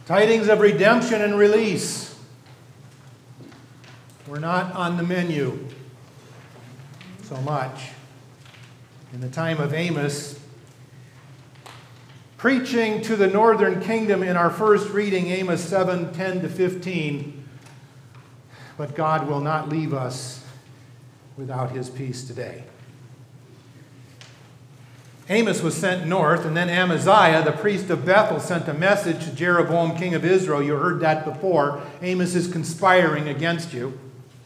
Tidings of redemption and release were not on the menu so much. In the time of Amos, preaching to the northern kingdom in our first reading, Amos 7:10-15, but God will not leave us without his peace today. Amos was sent north, and then Amaziah, the priest of Bethel, sent a message to Jeroboam, king of Israel. You heard that before. Amos is conspiring against you.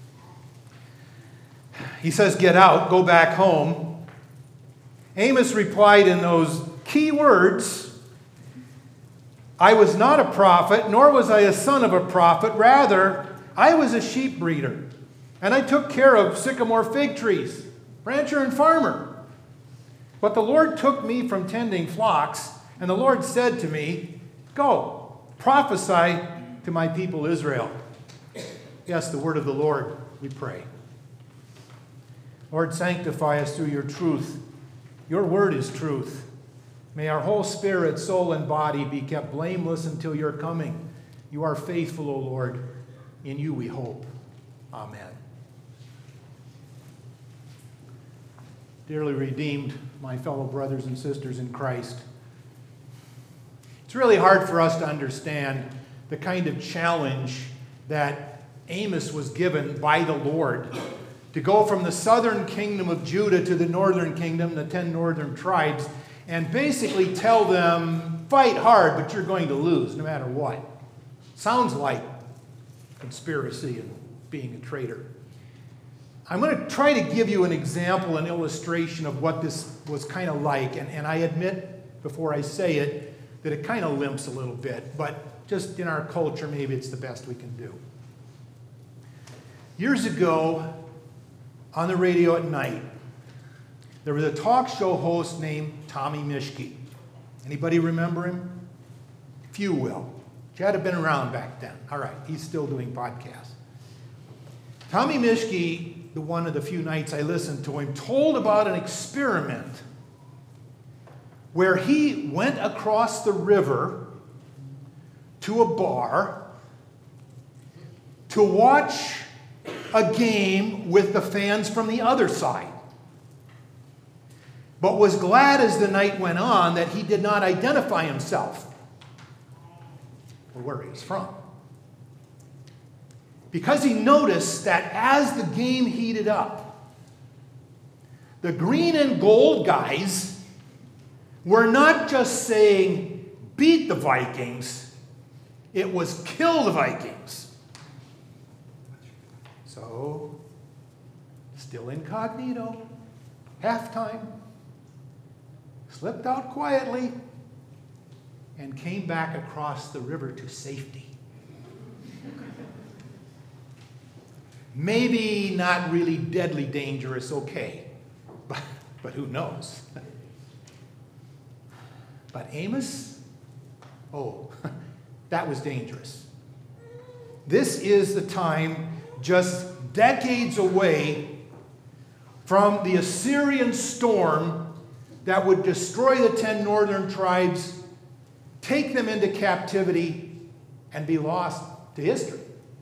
He says, get out, go back home. Amos replied in those key words, I was not a prophet, nor was I a son of a prophet. Rather, I was a sheep breeder, and I took care of sycamore fig trees, rancher and farmer. But the Lord took me from tending flocks, and the Lord said to me, go, prophesy to my people Israel. Yes, the word of the Lord, we pray. Lord, sanctify us through your truth. Your word is truth. May our whole spirit, soul, and body be kept blameless until your coming. You are faithful, O Lord. In you we hope. Amen. Dearly redeemed, my fellow brothers and sisters in Christ, it's really hard for us to understand the kind of challenge that Amos was given by the Lord to go from the southern kingdom of Judah to the northern kingdom, the 10 northern tribes, and basically tell them, fight hard, but you're going to lose no matter what. Sounds like conspiracy and being a traitor. I'm going to try to give you an example, an illustration of what this was kind of like. And I admit, before I say it, that it kind of limps a little bit. But just in our culture, maybe it's the best we can do. Years ago, on the radio at night, there was a talk show host named Tommy Mischke. Anybody remember him? Few will. Chad had been around back then. All right, he's still doing podcasts. Tommy Mischke, the one of the few nights I listened to him, told about an experiment where he went across the river to a bar to watch a game with the fans from the other side, but was glad as the night went on that he did not identify himself or where he was from. Because he noticed that as the game heated up, the green and gold guys were not just saying, beat the Vikings, it was kill the Vikings. So, still incognito, halftime, slipped out quietly, and came back across the river to safety. Maybe not really deadly dangerous, okay, but who knows? But Amos, oh, that was dangerous. This is the time just decades away from the Assyrian storm that would destroy the 10 northern tribes, take them into captivity, and be lost to history.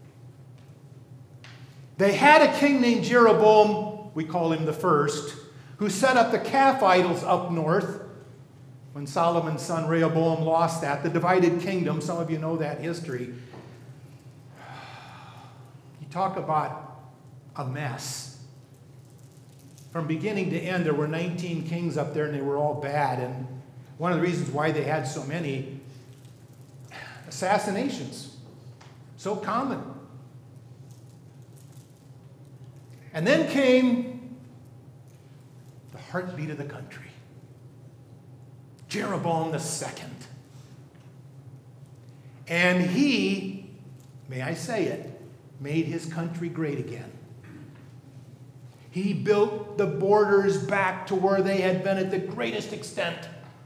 They had a king named Jeroboam, we call him the first, who set up the calf idols up north. When Solomon's son Rehoboam lost that, the divided kingdom, some of you know that history. You talk about a mess. From beginning to end, there were 19 kings up there, and they were all bad. And one of the reasons why they had so many assassinations, so common. And then came the heartbeat of the country, Jeroboam II. And he, may I say it, made his country great again. He built the borders back to where they had been at the greatest extent.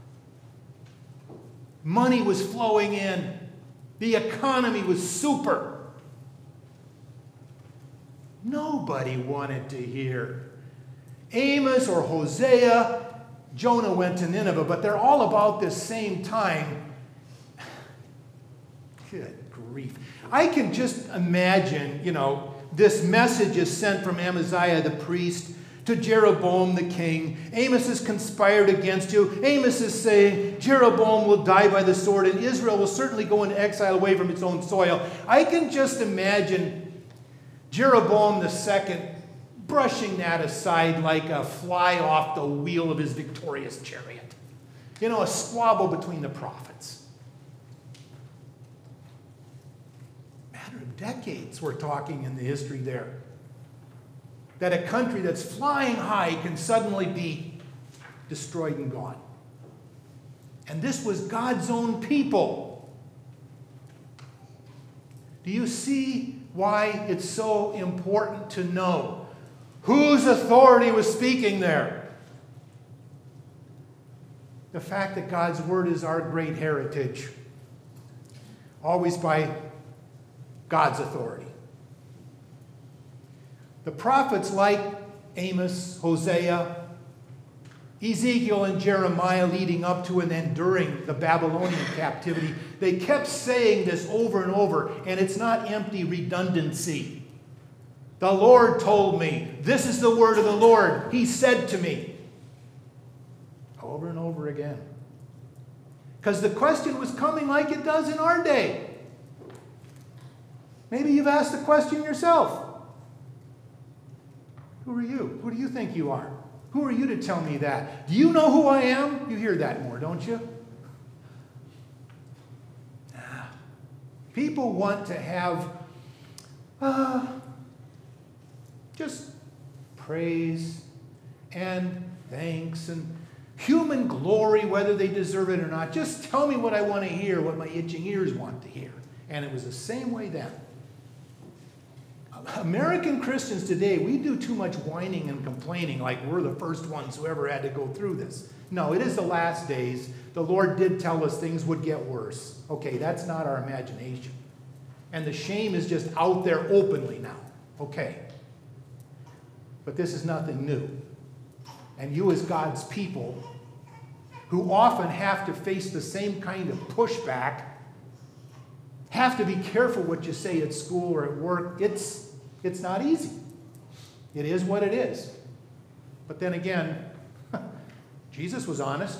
Money was flowing in. The economy was super. Nobody wanted to hear Amos or Hosea. Jonah went to Nineveh, but they're all about this same time. Good grief. I can just imagine, this message is sent from Amaziah the priest to Jeroboam the king. Amos has conspired against you. Amos is saying Jeroboam will die by the sword and Israel will certainly go into exile away from its own soil. I can just imagine Jeroboam the second brushing that aside like a fly off the wheel of his victorious chariot. A squabble between the prophets. Matter of decades we're talking in the history there. That a country that's flying high can suddenly be destroyed and gone. And this was God's own people. Do you see why it's so important to know whose authority was speaking there? The fact that God's word is our great heritage, always by God's authority. The prophets like Amos, Hosea, Ezekiel, and Jeremiah leading up to and then during the Babylonian captivity, they kept saying this over and over, and it's not empty redundancy. The Lord told me. This is the word of the Lord. He said to me. Over and over again. Because the question was coming like it does in our day. Maybe you've asked the question yourself. Who are you? Who do you think you are? Who are you to tell me that? Do you know who I am? You hear that more, don't you? People want to have just praise and thanks and human glory, whether they deserve it or not. Just tell me what I want to hear, what my itching ears want to hear. And it was the same way then. American Christians today, we do too much whining and complaining like we're the first ones who ever had to go through this. No, it is the last days. The Lord did tell us things would get worse. Okay, that's not our imagination. And the shame is just out there openly now. Okay. But this is nothing new. And you as God's people, who often have to face the same kind of pushback, have to be careful what you say at school or at work. It's not easy. It is what it is. But then again, Jesus was honest.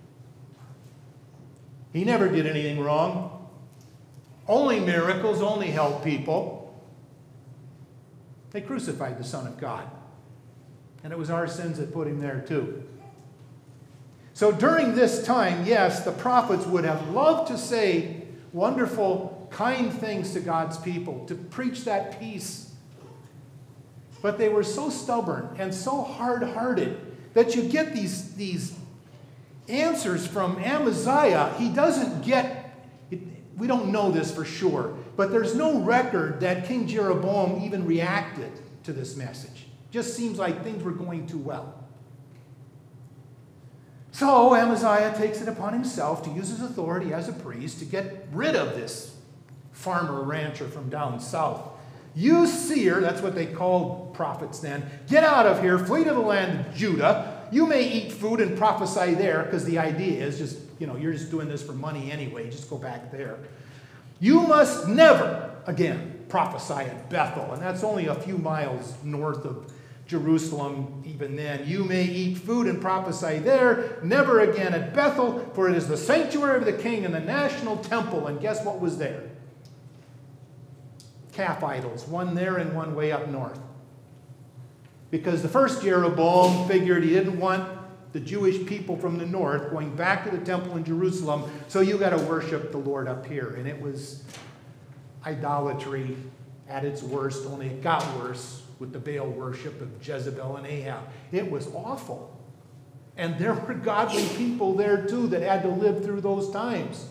He never did anything wrong. Only miracles, only help people. They crucified the Son of God. And it was our sins that put him there too. So during this time, yes, the prophets would have loved to say wonderful, kind things to God's people, to preach that peace. But they were so stubborn and so hard-hearted that you get these answers from Amaziah. He doesn't get, we don't know this for sure, but there's no record that King Jeroboam even reacted to this message. Just seems like things were going too well. So Amaziah takes it upon himself to use his authority as a priest to get rid of this farmer rancher from down south. You seer, that's what they called prophets then, get out of here, flee to the land of Judah. You may eat food and prophesy there, because the idea is just, you're just doing this for money anyway, just go back there. You must never again prophesy at Bethel, and that's only a few miles north of Jerusalem even then. You may eat food and prophesy there, never again at Bethel, for it is the sanctuary of the king and the national temple. And guess what was there? Calf idols, one there and one way up north. Because the first Jeroboam figured he didn't want the Jewish people from the north going back to the temple in Jerusalem, so you got to worship the Lord up here. And it was idolatry at its worst, only it got worse with the Baal worship of Jezebel and Ahab. It was awful. And there were godly people there too that had to live through those times.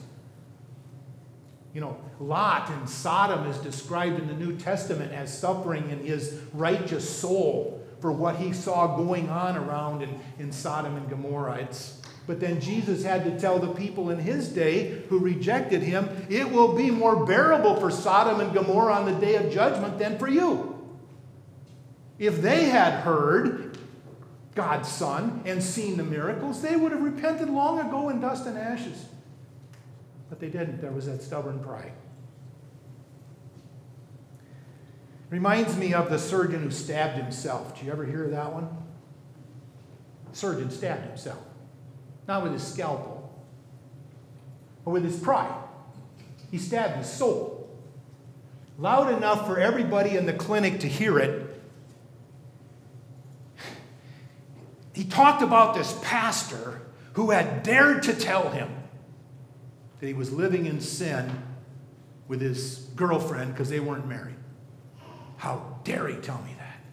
Lot in Sodom is described in the New Testament as suffering in his righteous soul for what he saw going on around in Sodom and Gomorrah. But then Jesus had to tell the people in his day who rejected him, it will be more bearable for Sodom and Gomorrah on the day of judgment than for you. If they had heard God's Son and seen the miracles, they would have repented long ago in dust and ashes. But they didn't. There was that stubborn pride. Reminds me of the surgeon who stabbed himself. Did you ever hear of that one? The surgeon stabbed himself. Not with his scalpel, but with his pride. He stabbed his soul. Loud enough for everybody in the clinic to hear it. He talked about this pastor who had dared to tell him that he was living in sin with his girlfriend because they weren't married. How dare he tell me that?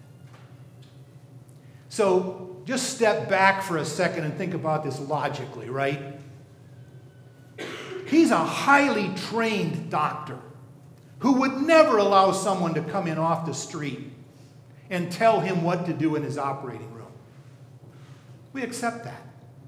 So just step back for a second and think about this logically, right? He's a highly trained doctor who would never allow someone to come in off the street and tell him what to do in his operating room. We accept that.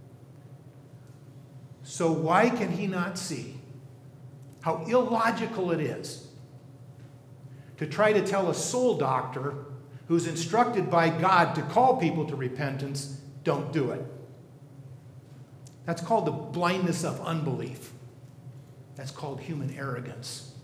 So why can he not see how illogical it is to try to tell a soul doctor who's instructed by God to call people to repentance, don't do it? That's called the blindness of unbelief. That's called human arrogance.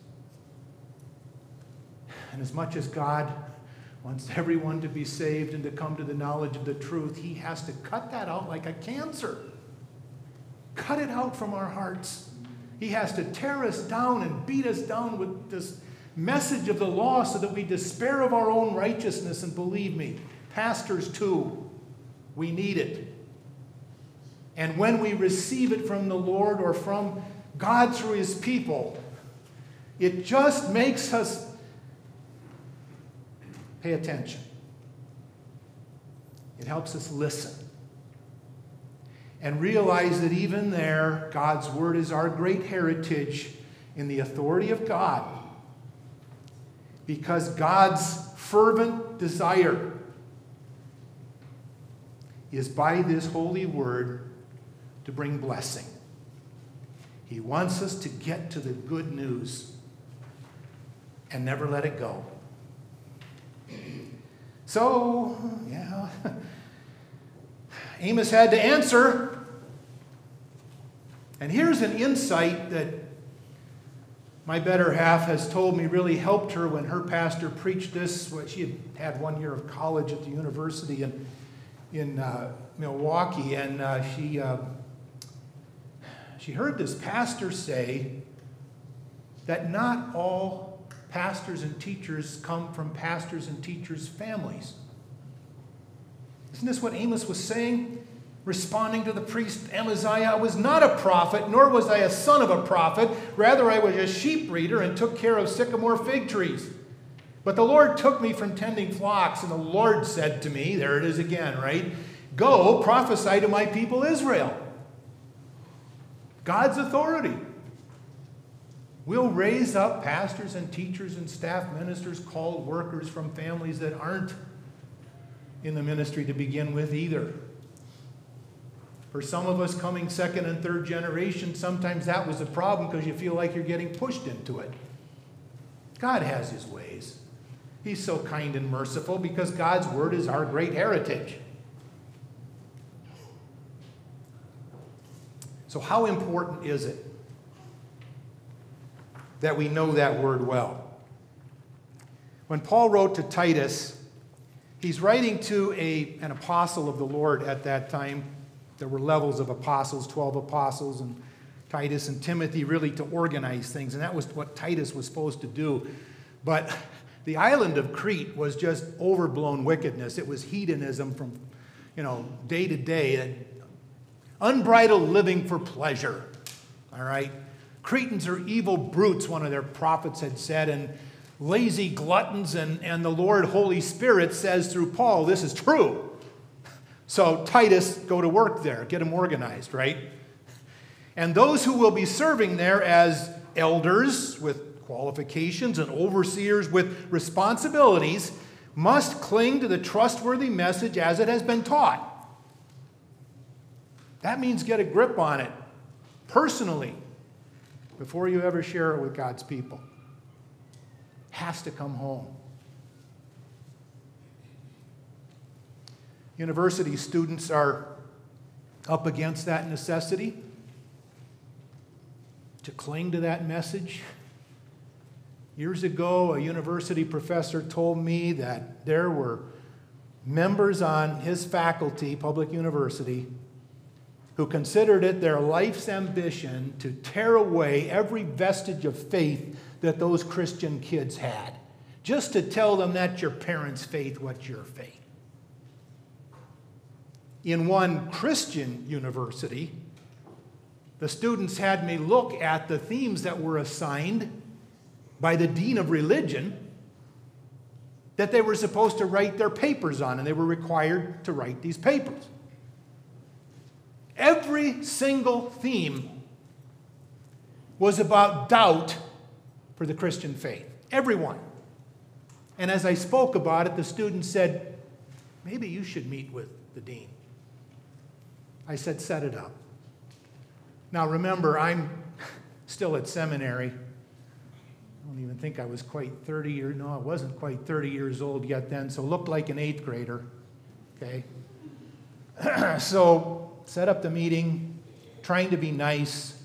And as much as God wants everyone to be saved and to come to the knowledge of the truth, he has to cut that out like a cancer. Cut it out from our hearts. He has to tear us down and beat us down with this message of the law so that we despair of our own righteousness. And believe me, pastors too, we need it. And when we receive it from the Lord or from God through his people, it just makes us pay attention. It helps us listen and realize that even there, God's word is our great heritage in the authority of God, because God's fervent desire is by this holy word to bring blessing. He wants us to get to the good news and never let it go. So, yeah, Amos had to answer. And here's an insight that my better half has told me really helped her when her pastor preached this. She had had 1 year of college at the university in Milwaukee, and she heard this pastor say that not all pastors and teachers come from pastors and teachers' families. Isn't this what Amos was saying? Responding to the priest Amaziah, I was not a prophet, nor was I a son of a prophet. Rather, I was a sheep breeder and took care of sycamore fig trees. But the Lord took me from tending flocks, and the Lord said to me, there it is again, right? Go, prophesy to my people Israel. God's authority. We'll raise up pastors and teachers and staff ministers, called workers from families that aren't in the ministry to begin with either. For some of us coming second and third generation, sometimes that was a problem because you feel like you're getting pushed into it. God has his ways. He's so kind and merciful because God's word is our great heritage. So how important is it that we know that word well? When Paul wrote to Titus, he's writing to an apostle of the Lord at that time. There were levels of apostles, 12 apostles, and Titus and Timothy really to organize things, and that was what Titus was supposed to do. But the island of Crete was just overblown wickedness. It was hedonism from, day to day, unbridled living for pleasure. All right? Cretans are evil brutes, one of their prophets had said, and lazy gluttons, and the Lord Holy Spirit says through Paul, this is true. So Titus, go to work there, get them organized, right? And those who will be serving there as elders with qualifications and overseers with responsibilities must cling to the trustworthy message as it has been taught. That means get a grip on it personally before you ever share it with God's people. Has to come home. University students are up against that necessity to cling to that message. Years ago, a university professor told me that there were members on his faculty, public university, who considered it their life's ambition to tear away every vestige of faith that those Christian kids had, just to tell them that's your parents' faith, what's your faith. In one Christian university, the students had me look at the themes that were assigned by the dean of religion that they were supposed to write their papers on, and they were required to write these papers. Every single theme was about doubt for the Christian faith. Every one. And as I spoke about it, the students said, maybe you should meet with the dean. I said, set it up. Now remember, I'm still at seminary. I don't even think I was quite 30 years, no, I wasn't quite 30 years old yet then, so looked like an 8th grader, okay? So set up the meeting, trying to be nice.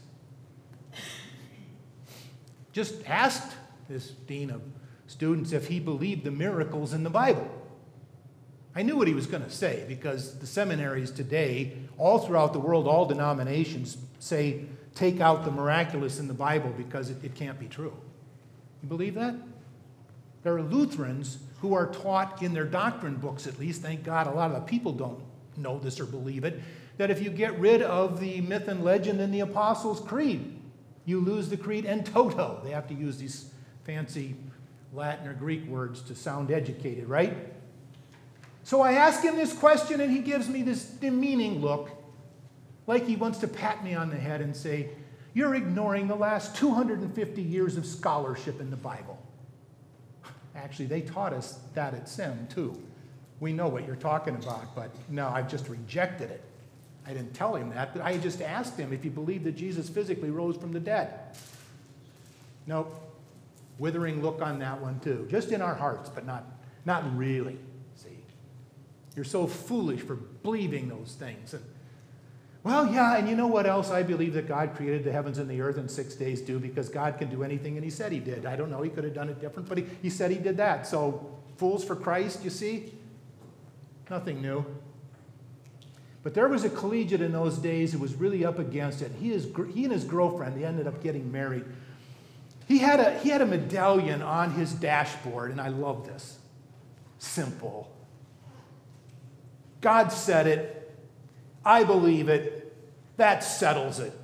Just asked this dean of students if he believed the miracles in the Bible. I knew what he was going to say because the seminaries today, all throughout the world, all denominations say, take out the miraculous in the Bible because it can't be true. You believe that? There are Lutherans who are taught in their doctrine books, at least, thank God, a lot of the people don't know this or believe it, that if you get rid of the myth and legend in the Apostles' Creed, you lose the creed en toto. They have to use these fancy Latin or Greek words to sound educated, right? So I ask him this question, and he gives me this demeaning look, like he wants to pat me on the head and say, you're ignoring the last 250 years of scholarship in the Bible. Actually, they taught us that at SEM, too. We know what you're talking about, but no, I've just rejected it. I didn't tell him that, but I just asked him if he believed that Jesus physically rose from the dead. Nope. Withering look on that one, too. Just in our hearts, but not really. See? You're so foolish for believing those things. And, well, yeah, and you know what else I believe that God created the heavens and the earth in 6 days too, because God can do anything, and he said he did. I don't know, he could have done it different, but he said he did that. So, fools for Christ, you see? Nothing new. But there was a collegiate in those days who was really up against it. He and his girlfriend, they ended up getting married. He had a medallion on his dashboard, and I love this. Simple. God said it. I believe it. That settles it.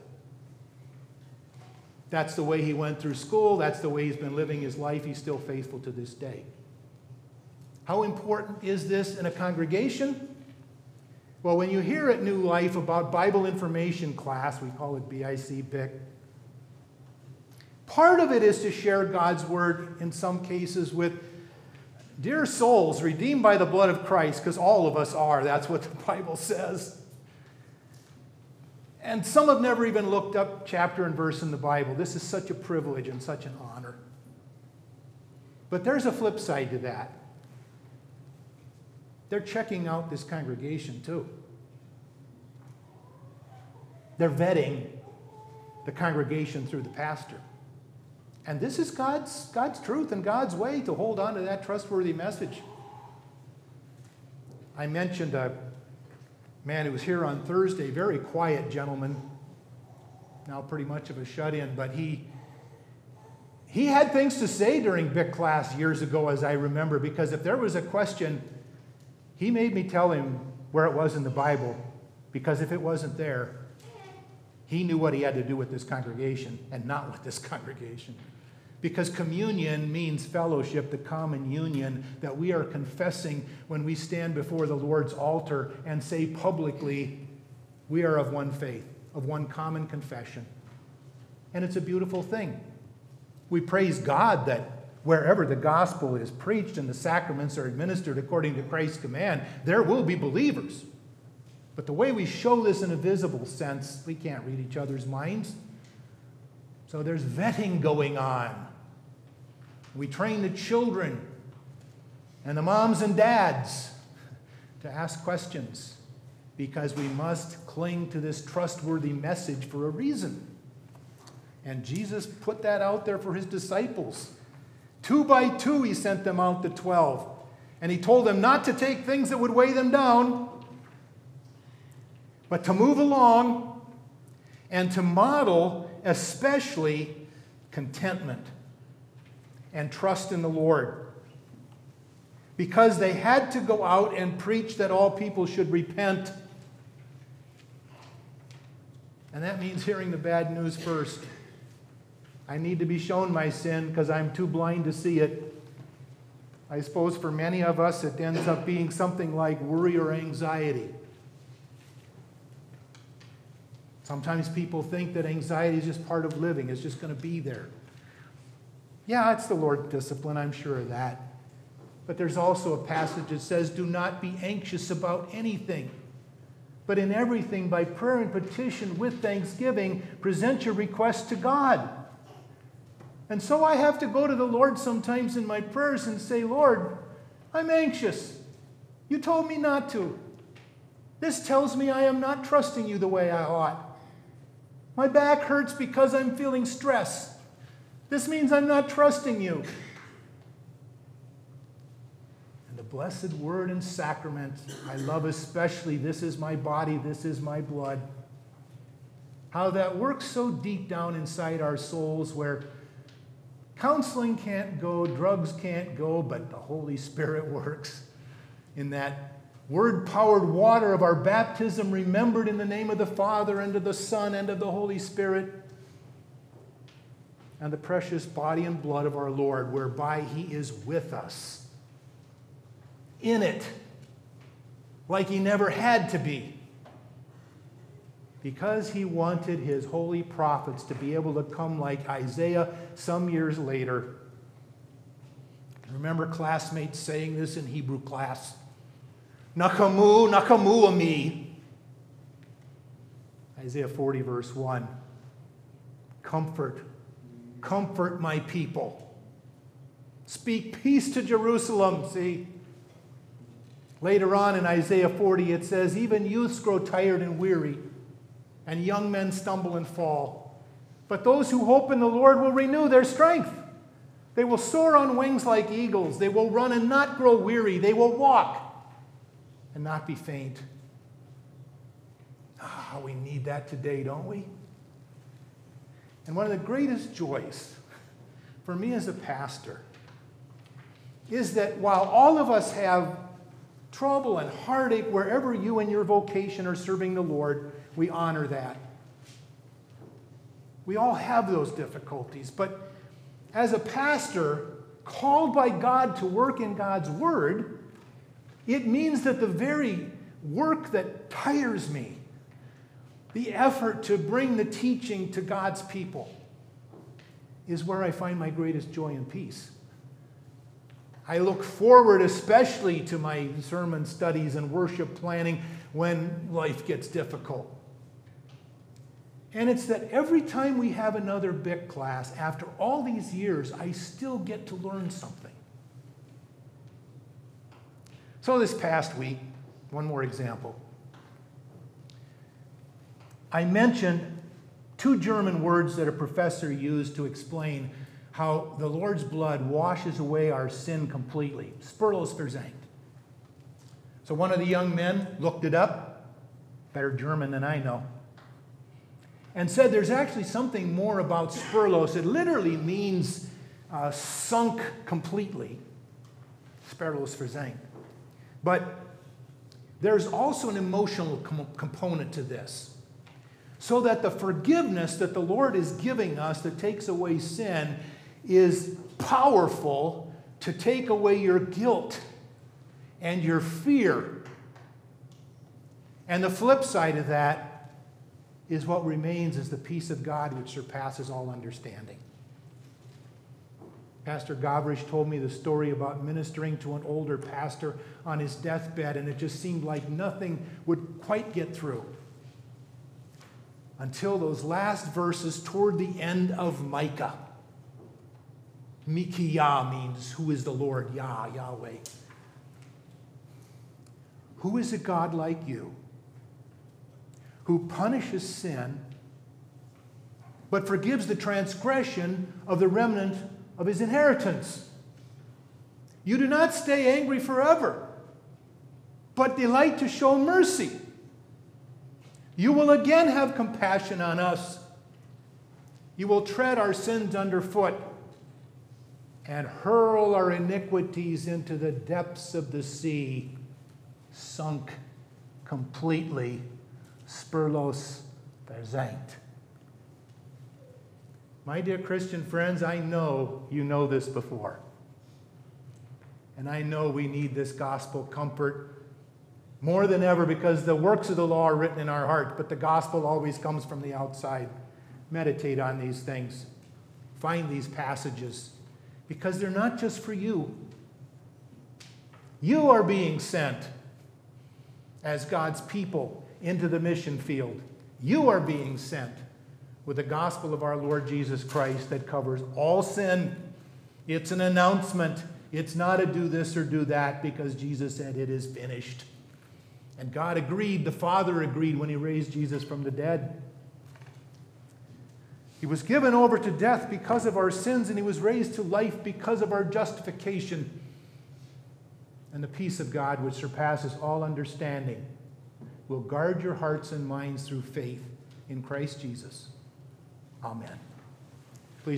That's the way he went through school. That's the way he's been living his life. He's still faithful to this day. How important is this in a congregation? Well, when you hear at New Life about Bible information class, we call it BIC, BIC, part of it is to share God's word in some cases with dear souls redeemed by the blood of Christ, because all of us are. That's what the Bible says. And some have never even looked up chapter and verse in the Bible. This is such a privilege and such an honor. But there's a flip side to that. They're checking out this congregation too. They're vetting the congregation through the pastor. And this is God's truth and God's way to hold on to that trustworthy message. I mentioned a man who was here on Thursday, very quiet gentleman, now pretty much of a shut-in, but he had things to say during BIC class years ago, as I remember, because if there was a question, he made me tell him where it was in the Bible, because if it wasn't there, he knew what he had to do with this congregation and not with this congregation. Because communion means fellowship, the common union that we are confessing when we stand before the Lord's altar and say publicly, we are of one faith, of one common confession. And it's a beautiful thing. We praise God that wherever the gospel is preached and the sacraments are administered according to Christ's command, there will be believers. But the way we show this in a visible sense, we can't read each other's minds. So there's vetting going on. We train the children and the moms and dads to ask questions because we must cling to this trustworthy message for a reason. And Jesus put that out there for his disciples. 2 by 2 he sent them out, the 12. And he told them not to take things that would weigh them down, but to move along and to model especially contentment and trust in the Lord. Because they had to go out and preach that all people should repent. And that means hearing the bad news first. I need to be shown my sin because I'm too blind to see it. I suppose for many of us it ends up being something like worry or anxiety. Sometimes people think that anxiety is just part of living. It's just going to be there. Yeah, it's the Lord's discipline, I'm sure of that. But there's also a passage that says, do not be anxious about anything, but in everything by prayer and petition with thanksgiving, present your requests to God. And so I have to go to the Lord sometimes in my prayers and say, Lord, I'm anxious. You told me not to. This tells me I am not trusting you the way I ought. My back hurts because I'm feeling stress. This means I'm not trusting you. And the blessed word and sacrament, I love especially, this is my body, this is my blood. How that works so deep down inside our souls where counseling can't go, drugs can't go, but the Holy Spirit works in that word-powered water of our baptism, remembered in the name of the Father, and of the Son, and of the Holy Spirit, and the precious body and blood of our Lord, whereby he is with us. In it, like he never had to be. Because he wanted his holy prophets to be able to come like Isaiah some years later. Remember classmates saying this in Hebrew class? Nakamu, nakamu ami. Isaiah 40, verse 1. Comfort, comfort my people. Speak peace to Jerusalem, see? Later on in Isaiah 40, it says, even youths grow tired and weary, and young men stumble and fall. But those who hope in the Lord will renew their strength. They will soar on wings like eagles. They will run and not grow weary. They will walk and not be faint. Ah, we need that today, don't we? And one of the greatest joys for me as a pastor is that while all of us have trouble and heartache wherever you and your vocation are serving the Lord, we honor that. We all have those difficulties, but as a pastor called by God to work in God's Word, it means that the very work that tires me, the effort to bring the teaching to God's people, is where I find my greatest joy and peace. I look forward especially to my sermon studies and worship planning when life gets difficult. And it's that every time we have another BIC class, after all these years, I still get to learn something. So this past week, one more example. I mentioned 2 German words that a professor used to explain how the Lord's blood washes away our sin completely. Spurlos versenkt. So one of the young men looked it up, better German than I know, and said there's actually something more about spurlos. It literally means sunk completely. Spurlos versenkt. But there's also an emotional component to this. So that the forgiveness that the Lord is giving us that takes away sin is powerful to take away your guilt and your fear. And the flip side of that is what remains is the peace of God which surpasses all understanding. Pastor Gavrish told me the story about ministering to an older pastor on his deathbed, and it just seemed like nothing would quite get through. Until those last verses toward the end of Micah. Mikiah means who is the Lord, Yahweh. Who is a God like you who punishes sin but forgives the transgression of the remnant of his inheritance? You do not stay angry forever, but delight to show mercy. You will again have compassion on us. You will tread our sins underfoot and hurl our iniquities into the depths of the sea, sunk completely, spurlos versenkt. My dear Christian friends, I know you know this before. And I know we need this gospel comfort more than ever because the works of the law are written in our heart, but the gospel always comes from the outside. Meditate on these things. Find these passages because they're not just for you. You are being sent as God's people into the mission field. You are being sent with the gospel of our Lord Jesus Christ that covers all sin. It's an announcement. It's not a do this or do that because Jesus said it is finished. And God agreed, the Father agreed when he raised Jesus from the dead. He was given over to death because of our sins, and he was raised to life because of our justification. And the peace of God, which surpasses all understanding, will guard your hearts and minds through faith in Christ Jesus. Amen.